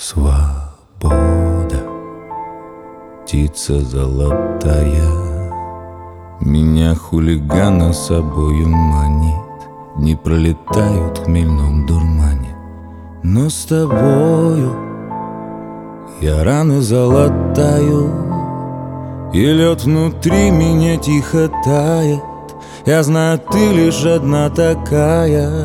Свобода, птица золотая, меня хулигана собою манит. Не пролетают в хмельном дурмане, но с тобою я раны залатаю, и лед внутри меня тихо тает. Я знаю, ты лишь одна такая.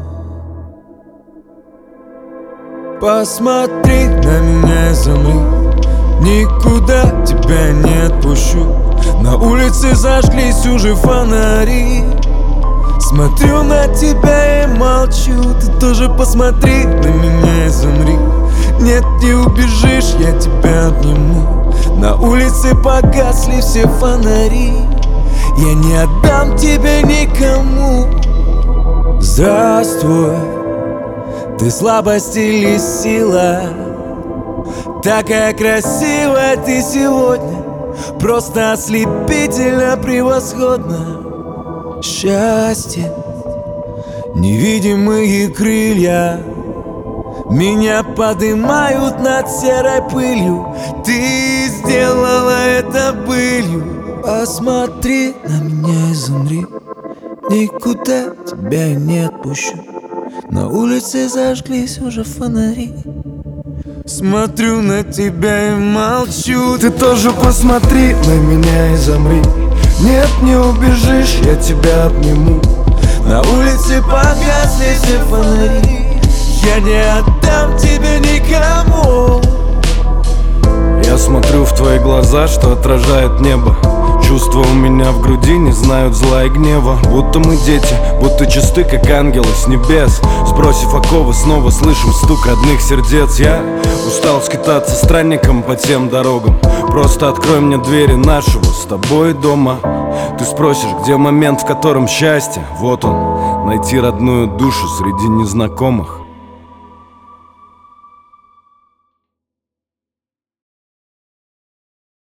Посмотри на меня и замри, никуда тебя не отпущу. На улице зажглись уже фонари. Смотрю на тебя и молчу. Ты тоже посмотри на меня и замри. Нет, не убежишь, я тебя обниму. На улице погасли все фонари. Я не отдам тебя никому. Здравствуй, ты слабость или сила? Такая красивая ты сегодня, просто ослепительно превосходно. Счастье, невидимые крылья меня поднимают над серой пылью. Ты сделала это былью. Посмотри на меня и замри, никуда тебя не отпущу. На улице зажглись уже фонари. Смотрю на тебя и молчу. Ты тоже посмотри на меня и замри. Нет, не убежишь, я тебя обниму. На улице погасли все фонари. Я не отдам тебя никому. Я смотрю в твои глаза, что отражает небо. Чувства у меня в груди не знают зла и гнева. Будто мы дети, будто чисты, как ангелы с небес. Сбросив оковы, снова слышим стук родных сердец. Я устал скитаться странником по тем дорогам. Просто открой мне двери нашего с тобой дома. Ты спросишь, где момент, в котором счастье? Вот он, найти родную душу среди незнакомых.